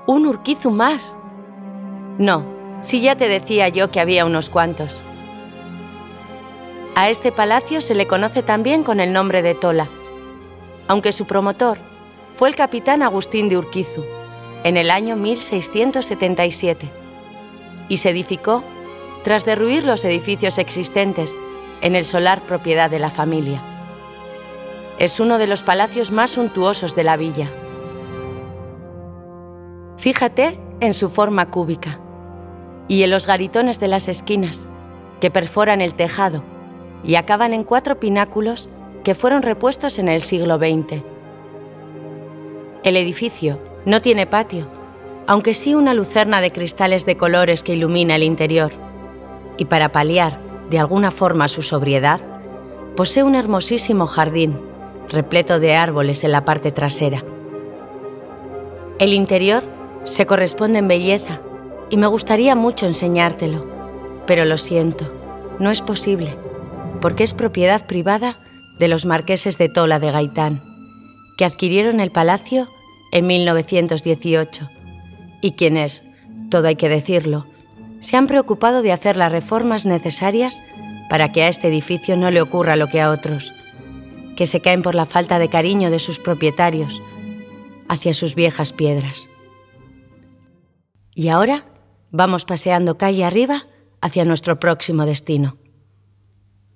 ¡Un Urquizu más! No, si ya te decía yo que había unos cuantos. A este palacio se le conoce también con el nombre de Tola, aunque su promotor fue el capitán Agustín de Urquizu, en el año 1677, y se edificó tras derruir los edificios existentes en el solar propiedad de la familia. Es uno de los palacios más suntuosos de la villa. Fíjate en su forma cúbica y en los garitones de las esquinas que perforan el tejado y acaban en 4 pináculos que fueron repuestos en el siglo XX. El edificio no tiene patio, aunque sí una lucerna de cristales de colores que ilumina el interior, y para paliar de alguna forma su sobriedad, posee un hermosísimo jardín repleto de árboles en la parte trasera. El interior se corresponde en belleza y me gustaría mucho enseñártelo, pero lo siento, no es posible, porque es propiedad privada de los marqueses de Tola de Gaitán, que adquirieron el palacio en 1918 y quienes, todo hay que decirlo, se han preocupado de hacer las reformas necesarias para que a este edificio no le ocurra lo que a otros, que se caen por la falta de cariño de sus propietarios hacia sus viejas piedras. Y ahora vamos paseando calle arriba hacia nuestro próximo destino.